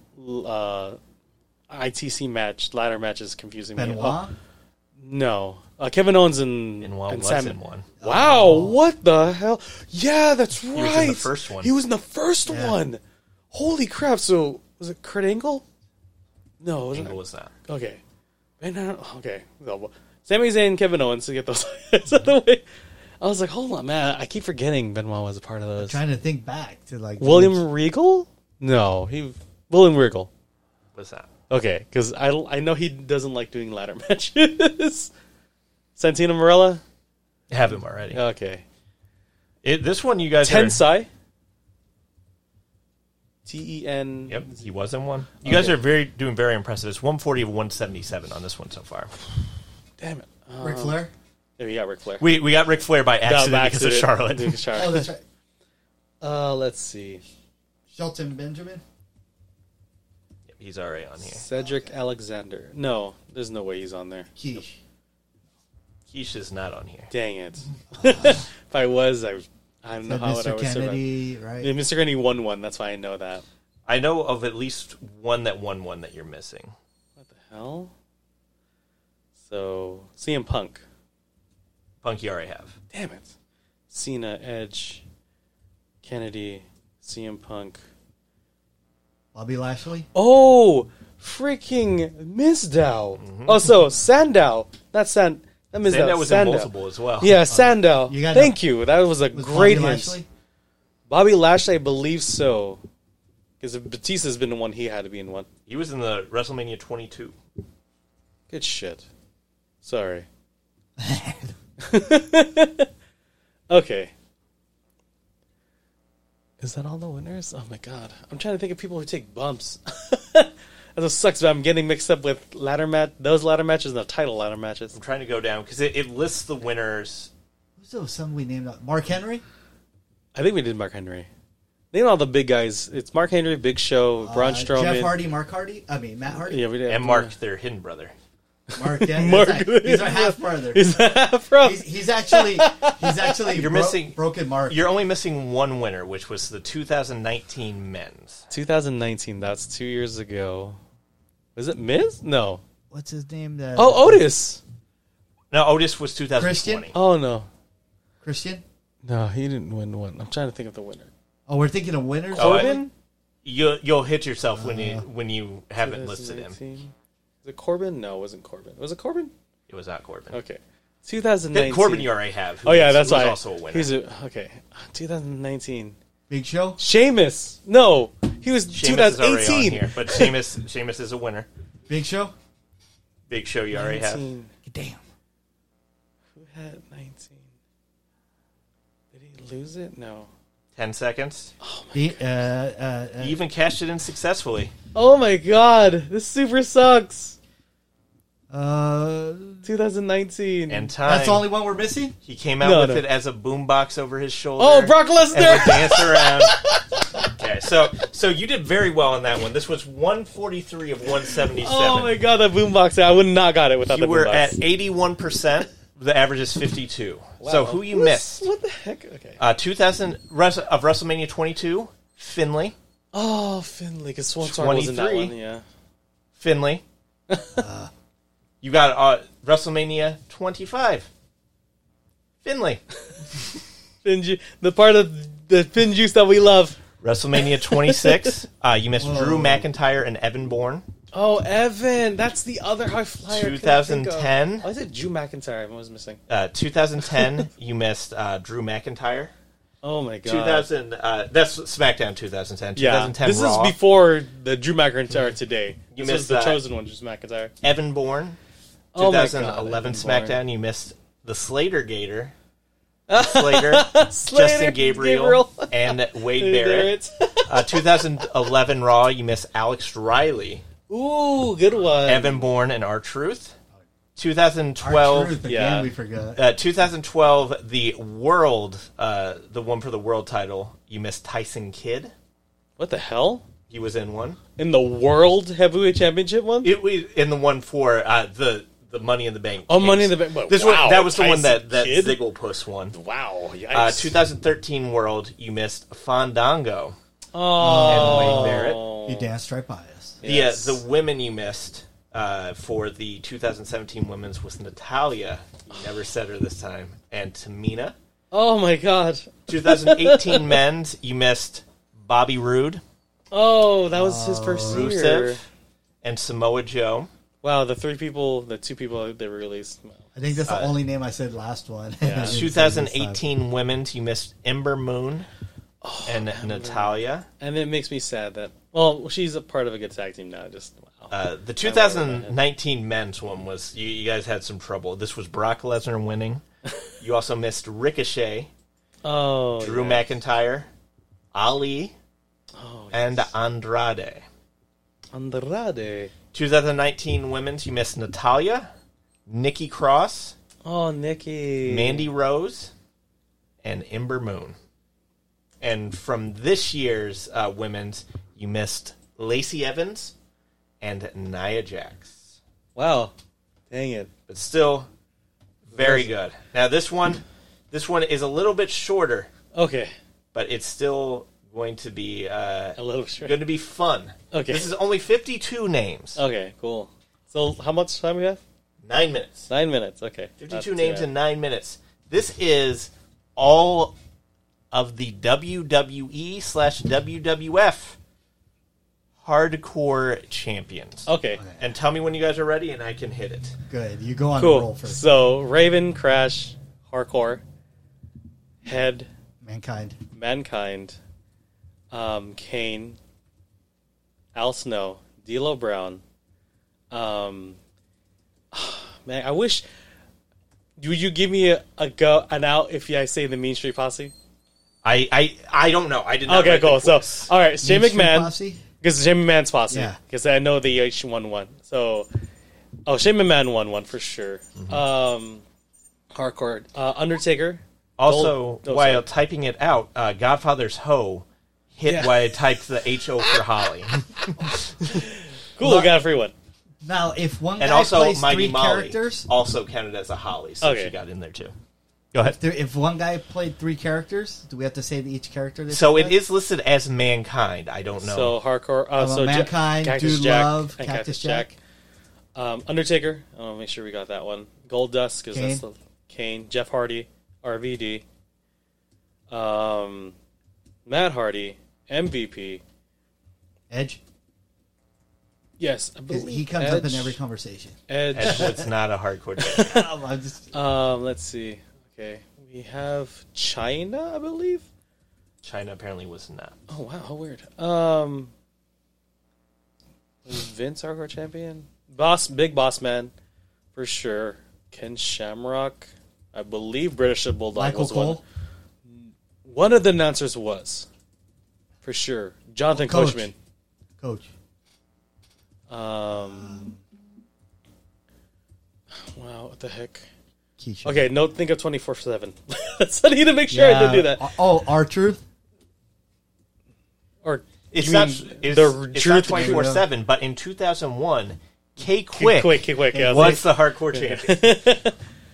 ITC match, ladder match is confusing me. Benoit. Oh, no. Kevin Owens and was Sam. in one. Wow, what the hell? Yeah, that's right. was in the first one. He was in the first Yeah. one. Holy crap. So, was it Kurt Angle? No, wasn't Angle it? was not. Okay. Okay. Well, Sami Zayn and Kevin Owens to get those out of the way. I was like, hold on, man. I keep forgetting Benoit was a part of those. Trying to think back to like William Regal? No, William Regal. Was that? Okay, because I know he doesn't like doing ladder matches. Santino Marella? Have him already. Okay. This one you guys are... Tensai? T-E-N... Yep, he was in one. You guys are doing very impressive. It's 140 of 177 on this one so far. Damn it. Ric Flair. There you got Ric Flair. We got Ric Flair by accident because of Charlotte. Because of Charlotte. Oh, that's right. Let's see. Shelton Benjamin. He's already on here. Cedric Alexander. No, there's no way he's on there. Quiche. Quiche is not on here. Dang it. If I was, I don't know how I would Mr. ever survive. Kennedy, right? Yeah, Mr. Kennedy won one. That's why I know that. I know of at least one that won one that you're missing. What the hell? So, CM Punk. Punk you already have. Damn it. Cena, Edge, Kennedy, CM Punk. Bobby Lashley. Oh, freaking Mizdow. Oh, so Sandow. Not Mizdow. Sandow was in Sandow. multiple as well. Yeah, Sandow. You got Thank you. That was a Was great Bobby hint. Lashley? Bobby Lashley, I believe so. Because Batista's been the one, he had to be in one. He was in the WrestleMania 22. Good shit. Sorry. Okay. Is that all the winners? Oh my god. I'm trying to think of people who take bumps. That sucks, but I'm getting mixed up with those ladder matches and the title ladder matches. I'm trying to go down because it lists the winners. Who's those? Some we named Mark Henry. I think we did Mark Henry. Name all the big guys. It's Mark Henry, Big Show, Braun Strowman. Jeff Hardy, Mark Hardy. I mean Matt Hardy. Yeah, we did. And Mark, their hidden brother. Mark. Yeah, Mark. he's our half brother. Is that from? He's actually You're missing broken Mark. You're only missing one winner, which was the 2019 men's. 2019. That's 2 years ago. Was it Miz? No. What's his name? Oh, Otis. No, Otis was 2020. Christian? Oh no. Christian. No, he didn't win one. I'm trying to think of the winner. Oh, we're thinking of winners. Oh, Corbin? You'll hit yourself when you haven't listed him. 2019. Is it Corbin? No, it wasn't Corbin. Was it Corbin? It was not Corbin. Okay. 2019. Corbin you already have. Oh yeah, that's who was why. also a winner. He's okay. 2019. Big Show. Sheamus. No, he was Sheamus is already on 2018. here, but Sheamus is a winner. Big Show. Big Show you already have. 19. Damn. Who had 19? Did he lose it? No. 10 seconds. He, You even cashed it in successfully. Oh my god, this super sucks. 2019. 2019. And time. That's the only one we're missing. He came out No, with no. it as a boombox over his shoulder. Oh, Brock and would Lesnar. dance around. Okay, so you did very well on that one. This was 143 of 177. Oh my god, that boombox! I would not got it without You the were boombox. at 81%. The average is 52. So who you missed? What the heck? Okay. 2000 of WrestleMania 22, Finley. Oh, Finley, because Swan Song was in that 23. one. Yeah. Finley. You got WrestleMania 25. Finley. The part of the Finn juice that we love. WrestleMania 26. You missed Drew McIntyre and Evan Bourne. Oh, Evan, that's the other high flyer. 2010. Oh, is it Drew McIntyre? I was missing. 2010, you missed Drew McIntyre. Oh my god. 2000. That's SmackDown 2010. Yeah, 2010 this Raw. is before the Drew McIntyre today. You This was missed the that. chosen one, Drew McIntyre. Evan Bourne. Oh my God, 2011 Evan Bourne. SmackDown, you missed the Slater Gator. Slater, Slater, Justin Gabriel, and Wade Barrett. 2011 Raw, you missed Alex Riley, Ooh, good one. Evan Bourne, and R-Truth. 2012. R-Truth, again, yeah. we forgot. 2012, the one for the world title, you missed Tyson Kidd. What the hell? He was in one. In the World Heavyweight Championship one? It was in the one for the Money in the Bank. Oh, case. Money in the Bank. But This wow, one, that was the one Tyson that Kidd? Zigglepuss won. Wow. Yikes. 2013 World, you missed Fandango. Oh. and Wade Barrett. You danced right by us. Yes. The women you missed for the 2017 women's was Natalia. You never said her this time. And Tamina. Oh, my God. 2018 men's, you missed Bobby Roode, Oh, that was his first year. Rusev, and Samoa Joe. Wow, the two people they released. I think that's the only name I said last one. Yeah. 2018 women's, you missed Ember Moon and Natalia. And it makes me sad that, well, she's a part of a good tag team now. Just, wow. The 2019 men's one was, you guys had some trouble. This was Brock Lesnar winning. You also missed Ricochet, Oh, Drew yeah. McIntyre, Ali, Oh, and Andrade. Andrade. 2019 women's, you missed Natalia, Nikki Cross, Oh, Nikki. Mandy Rose, and Ember Moon. And from this year's women's, you missed Lacey Evans and Nia Jax. Wow. Dang it. But still, very good. Now this one is a little bit shorter, Okay. but it's still going to be A little short. going to be fun. Okay. This is only 52 names. Okay, cool. So how much time we have? 9 minutes. 9 minutes. Okay. 52 names in 9 minutes. This is all of the WWE/WWF hardcore champions. Okay. And tell me when you guys are ready, and I can hit it. Good. You go on the roll Cool. first. So Raven, Crash, Hardcore, Head, Mankind. Mankind, Kane, Al Snow, D'Lo Brown. Man, I wish. Would you give me an out if I say the Mean Street Posse? I don't know. I did not. Okay, write the cool. So, quiz. all right, Shane Mean Street McMahon, Posse? because Shane McMahon's Posse. Yeah. Because I know the H11. So, Shane McMahon won one for sure. Hardcore, Undertaker. Also, Gold- while sorry. typing it out, Godfather's Ho hit Yeah. while I typed the HO for Holly. Cool, we got a free one. Now, if one And guy also, plays Mighty three Molly characters, also counted as a Holly, so Okay. she got in there too. Go ahead. if one guy played three characters, do we have to say each character? they So played? it is listed as Mankind. I don't know. So hardcore. So Mankind, Cactus Dude Jack, Love, and Cactus Jack. Undertaker. I want to make sure we got that one. Gold Dust because that's the Kane. Jeff Hardy, RVD. Matt Hardy, MVP. Edge. Yes, I believe He comes up in Edge. every conversation. Edge. Edgewood's not a hardcore champion. I'm just, Let's see. Okay, we have China, I believe. China apparently was not. Oh wow, how weird. Was Vince hardcore champion? Big Boss Man, for sure. Ken Shamrock, I believe British Bulldog Michael was Cole. One of the announcers was, for sure. Jonathan Coach. Coachman. Coach. Wow, what the heck? Keisha. Okay, no, think of 24/7. So I need to make sure I didn't do that. Oh, R-Truth? Or It's you not. mean It's, the it's truth not be- 24/7. But in 2001, K Quick Quick. Yeah, was the hardcore champion.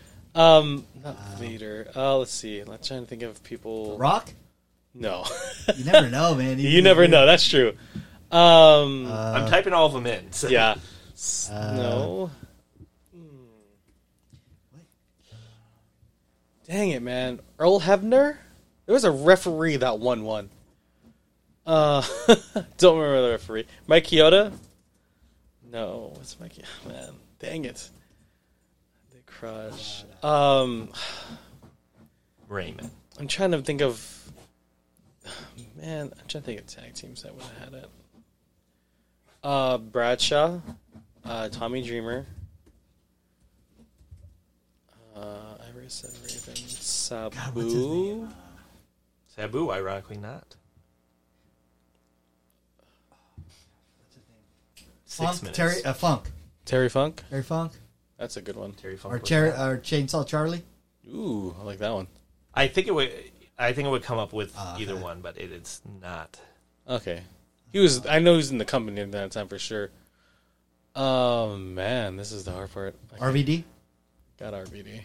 Vader. Let's see. I'm trying to think of people. Rock? No, You never know, man. you never know. That's true. I'm typing all of them in. So. Yeah. No. Dang it, man. Earl Hebner? There was a referee that won one. Don't remember the referee. Mike Chioda? No. What's Mike? Man, dang it. The Crush. Raymond. I'm trying to think of. Man, I'm trying to think of tag teams that would have had it. Bradshaw, Tommy Dreamer, Iris and Raven, what's his Sabu. Sabu, ironically not. 6 Funk? minutes. Funk. Terry Funk. Terry Funk? That's a good one. Terry Funk. Or, was that. or Chainsaw Charlie. Ooh, I like that one. I think it would come up with either okay. one, but it is not. Okay. I know he was in the company at that time for sure. Oh, man. This is the hard part. RVD. Got RVD.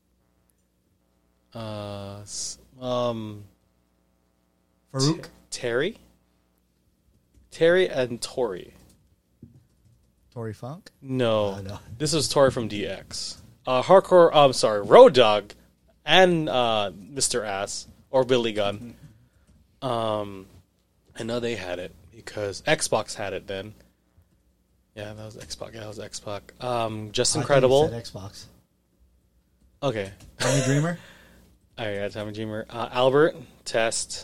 Farouk. Terry? Terry and Tori. Tory Funk. No. No. This was Tori from DX. Road Dogg and Mr. Ass or Billy Gunn. I know they had it because Xbox had it then. Yeah, that was Xbox. Yeah, that was Xbox. Just I Incredible. think you said Xbox. Okay. Tommy Dreamer. Oh yeah, Tommy Dreamer. Albert Test.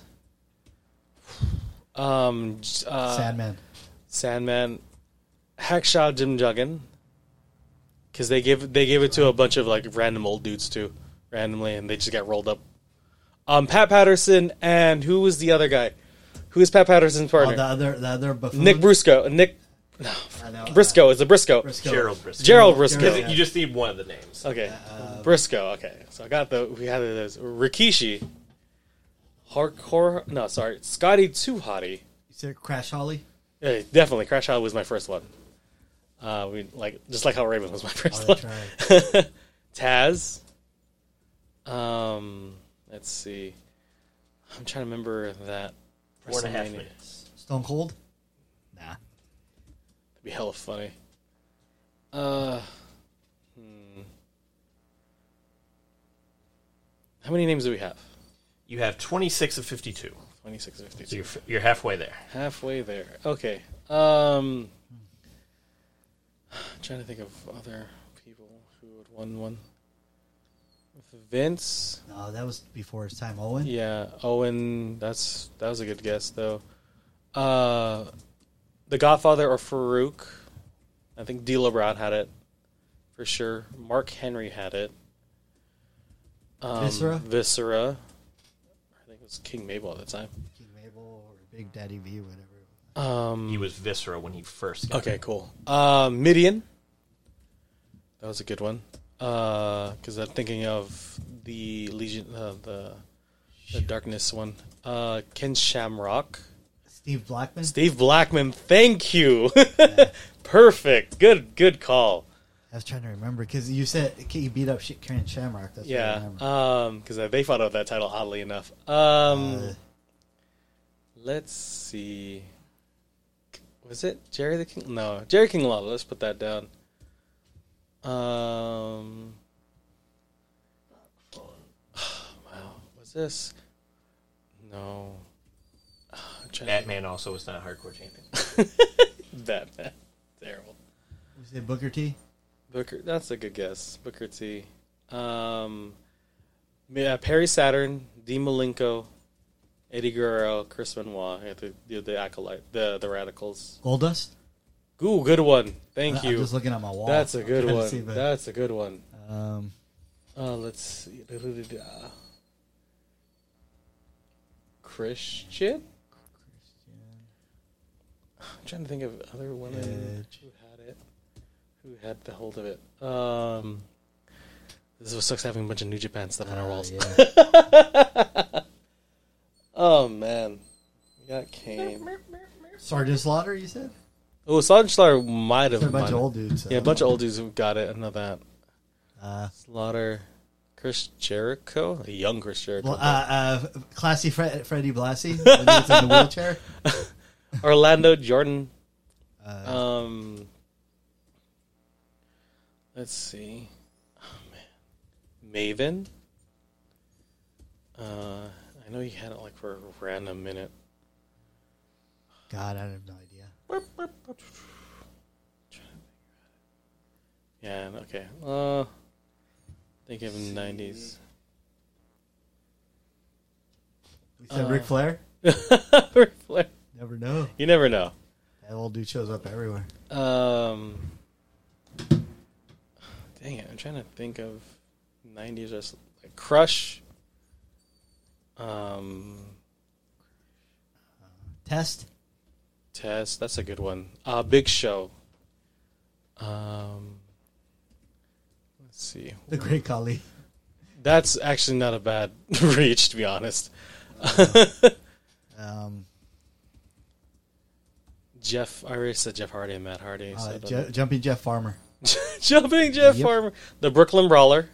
Sandman. Sandman. Hacksaw Jim Duggan. Because they gave it to a bunch of like random old dudes too, randomly, and they just got rolled up. Pat Patterson and who was the other guy? Who is Pat Patterson's partner? The other buffoon. Nick Briscoe. I know, Briscoe. It's a Briscoe. Gerald Briscoe. Gerald Briscoe. Gerald, You just need one of the names. Okay. Briscoe. Okay. So we had those. Rikishi. Hardcore. No, sorry. Scotty Too Hottie. You said Crash Holly. Yeah, definitely. Crash Holly was my first one. Just like how Raven was my first one. That's right. Taz. Let's see. I'm trying to remember that. 4.5 WrestleMania. minutes. Stone Cold. Nah. That'd be hella funny. How many names do we have? You have 26 of 52. 26 or 52. So you're halfway there. Halfway there. Okay. Trying to think of other people who would won one. Vince. No, that was before his time. Owen. Yeah, Owen. That was a good guess though. The Godfather or Farouk. I think D'Lo Brown had it for sure. Mark Henry had it. Viscera? Viscera. I think it was King Mabel at the time. King Mabel or Big Daddy V, whatever. He was Viscera when he first got Okay, it. cool. Midian. That was a good one. Because I'm thinking of the Legion, the Darkness one. Ken Shamrock. Steve Blackman. Steve Blackman, thank you. Perfect. Good call. I was trying to remember because you said he beat up Karen Shamrock. That's what I Yeah, remember. because they fought out that title oddly enough. Let's see. Was it Jerry the King? No, Jerry King Lawler. Let's put that down. Wow, was this? No. I'm trying to Batman also was not a hardcore champion. Batman. Terrible. You said Booker T. Booker. That's a good guess. Booker T. Perry Saturn, Dean Malenko, Eddie Guerrero, Chris Benoit. The acolyte, the Radicals. Goldust. Ooh, good one. Thank I'm you. just looking at my wall. That's a good I'm trying to see one. if That's a good one. Let's see. Christian? I'm trying to think of other women who had it. Who had the hold of it. This is what sucks having a bunch of New Japan stuff on our walls. Yeah. Oh, man. We got Kane. Sergeant Slaughter, you said? Oh, Sergeant Slaughter might have. It's a bunch of old dudes. So. Yeah, a bunch of old dudes who got it. I know that. Slaughter. Chris Jericho? A young Chris Jericho. Classy Freddie Blassie when he was in the wheelchair. Orlando Jordan. Let's see. Oh, man. Maven. I know he had it like for a random minute. God, I have no idea. Yeah, okay. Think of 90s. You said Ric Flair? Ric Flair. Never know. You never know. That old dude shows up everywhere. Dang it, I'm trying to think of 90s just like Crush. Test? Test, that's a good one. Big Show. Let's see. The Great Khali. That's actually not a bad reach, to be honest. Jeff, I already said Jeff Hardy and Matt Hardy. So Jumping Jeff Farmer. Jumping Jeff Yep. Farmer. The Brooklyn Brawler.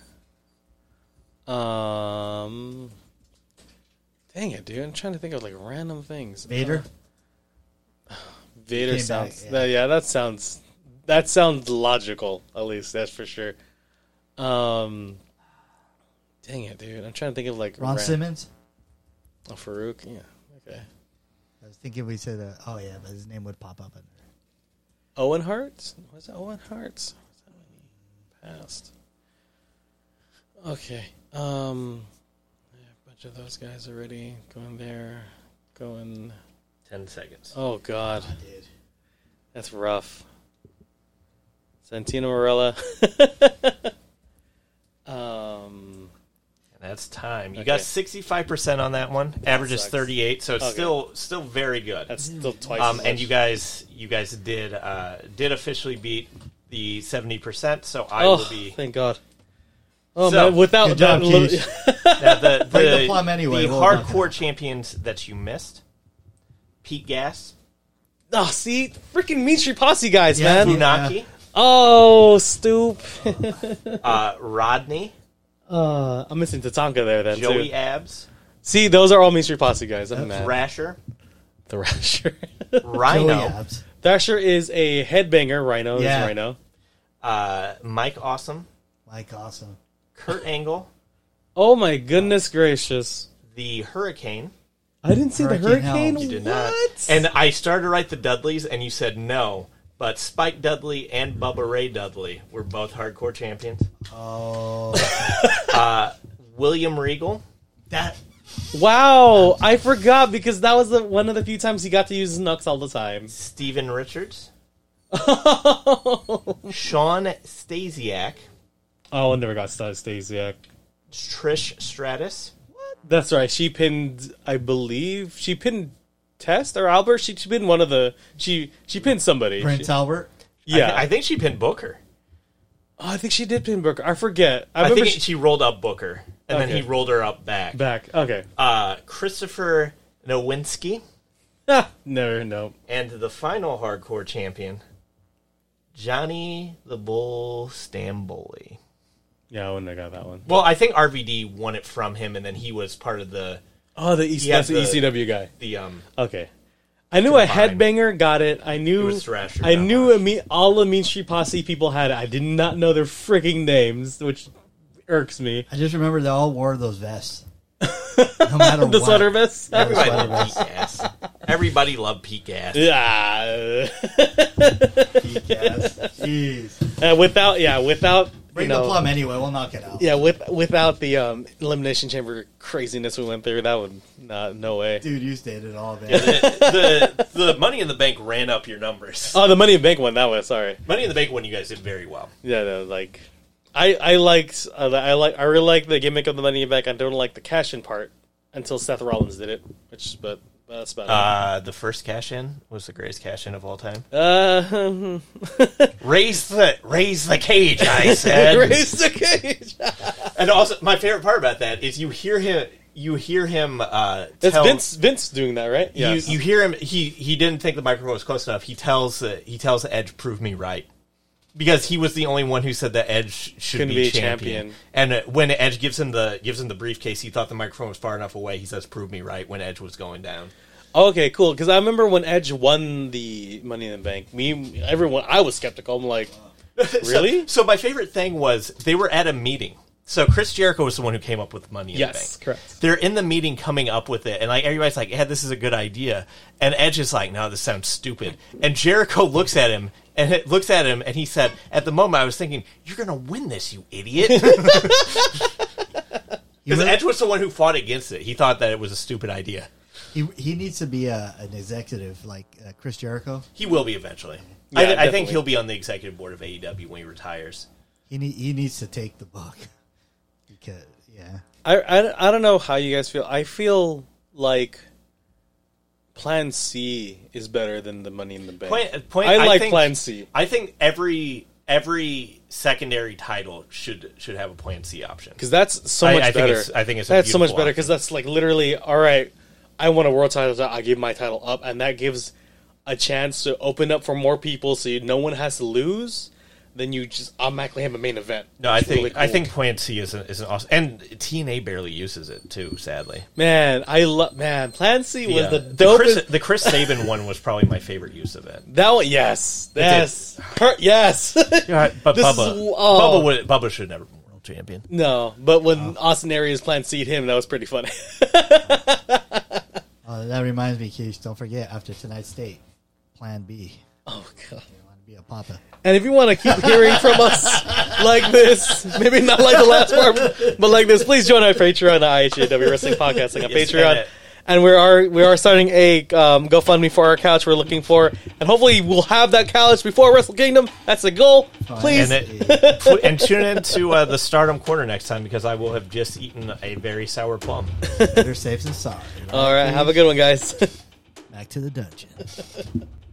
Dang it, dude. I'm trying to think of like random things. Vader. Vader Came sounds. back, yeah. That sounds logical, at least. That's for sure. Dang it, dude. I'm trying to think of like Ron Simmons. Oh, Farouk. Yeah. Okay. I was thinking we said, oh yeah, but his name would pop up in there. Owen Hart? Was that Owen Hart? Was that when he passed? Okay. A bunch of those guys already going there. Going. 10 seconds. Oh, God. Dude. That's rough. Santino Marella. And that's time. You Okay. got 65% on that one. Average is sucks. 38, so it's Okay. still very good. That's still twice as much. And you guys did officially beat the 70%, so I Oh, will be thank God. Oh, So, man, without good job, that little... Keith. now the Break the plum anyway. the We'll hardcore champions that you missed. Pete Gas, Oh, see? Freaking Mean Street Posse guys, Yeah, man. Funaki, Oh, stupid. Rodney, I'm missing Tatanka there then, Joey too. Abs, See, those are all Mean Street Posse guys. I'm mad. Thrasher, The Thrasher. Joey Rhino, Abs. Thrasher is a headbanger. Rhino Yeah. is Rhino. Mike Awesome, Mike Awesome. Kurt Angle, Oh, my goodness gracious. the Hurricane. I didn't see Hurricane the Hurricane. Helms. You did What? not. And I started to write the Dudleys, and you said no. But Spike Dudley and Bubba Ray Dudley were both hardcore champions. Oh, William Regal, that. Wow, I forgot because that was one of the few times he got to use his knucks all the time. Steven Richards, Oh, Sean Stasiak, I never got Stasiak. Trish Stratus, That's right. She pinned, I believe, she pinned Test or Albert. She pinned one of the. She pinned somebody. Prince Albert. Yeah, I think she pinned Booker. I think she did pin Booker. I forget. I I remember think she rolled up Booker, and then Okay. he rolled her up back. back. Okay. Christopher Nowinski, No. and the final hardcore champion, Johnny the Bull Stamboli. Yeah, I wouldn't have got that one. Well, I think RVD won it from him, and then he was part of the Oh, that's the the- ECW guy. the. Okay. I knew a Combined. headbanger got it. I knew. It was Thrasher, I not knew much. all the Mean Street Posse people had it. I did not know their freaking names, which irks me. I just remember they all wore those vests. No matter The what. sweater vest. Everybody Sweater loved Pete Gas. Everybody loved Pete Gas. Yeah. Yes. Jeez. Without Bring you know, the plum anyway. We'll knock it out. yeah, without the elimination chamber craziness we went through, that would no way. Dude, you stayed it all, man. The Money in the Bank ran up your numbers. Oh, the Money in Bank one. That was sorry. Money in the Bank one, you guys did very well. Yeah, no, like I really like the gimmick of the Money in Bank. I don't like the cash in part until Seth Rollins did it, but that's about The first cash in was the greatest cash in of all time. it. Raise the cage, I said. Raise the cage. And also, my favorite part about that is you hear him. That's tell, Vince doing that, right? Yes. You hear him. He didn't think the microphone was close enough. He tells Edge, "Prove me right," because he was the only one who said that Edge should Couldn't be be champion. champion. And when Edge gives him the briefcase, he thought the microphone was far enough away. He says, "Prove me right." When Edge was going down. Okay, cool. Because I remember when Edge won the Money in the Bank, I was skeptical. I'm like, really? So my favorite thing was they were at a meeting. So Chris Jericho was the one who came up with Money in the Bank. Yes, correct. They're in the meeting coming up with it, and like everybody's like, "Yeah, this is a good idea." And Edge is like, "No, this sounds stupid." And Jericho looks at him, and he said, "At the moment, I was thinking, you're gonna win this, you idiot." Because Edge was the one who fought against it. He thought that it was a stupid idea. He needs to be an executive like Chris Jericho. He will be eventually. Yeah, I think definitely. he'll be on the executive board of AEW when he retires. He needs to take the book. Because yeah, I don't know how you guys feel. I feel like Plan C is better than the Money in the Bank. Point, I I like think- Plan C. I think every every secondary title should have a Plan C option. Because that's so much better. I think it's a that's so much beautiful better option. because that's like literally, all right, I want a world title, I give my title up, and that gives a chance to open up for more people, so no one has to lose. Then you just automatically have a main event. No, I It's think really I cool. think Plan C is an awesome, and TNA barely uses it too. Sadly, Man, Plan C was the the dopest. Chris Sabin one was probably my favorite use of it. That one, yes, yes. Yeah, but This Bubba, is- oh. Bubba should never been world champion. No, but when Austin Aries Plan C'd him, that was pretty funny. That reminds me, Keish, don't forget, after tonight's date, Plan B. Oh god. You want to be a papa. And if you want to keep hearing from us like this, maybe not like the last part, but like this, please join our Patreon at IHAW Wrestling Podcasting on Yes, Patreon. man. And we are starting a GoFundMe for our couch we're looking for, and hopefully we'll have that couch before Wrestle Kingdom. That's the goal. Please. And tune in to the Stardom Corner next time because I will have just eaten a very sour plum. Better safe than sorry. All right, have a good one, guys. Back to the dungeon.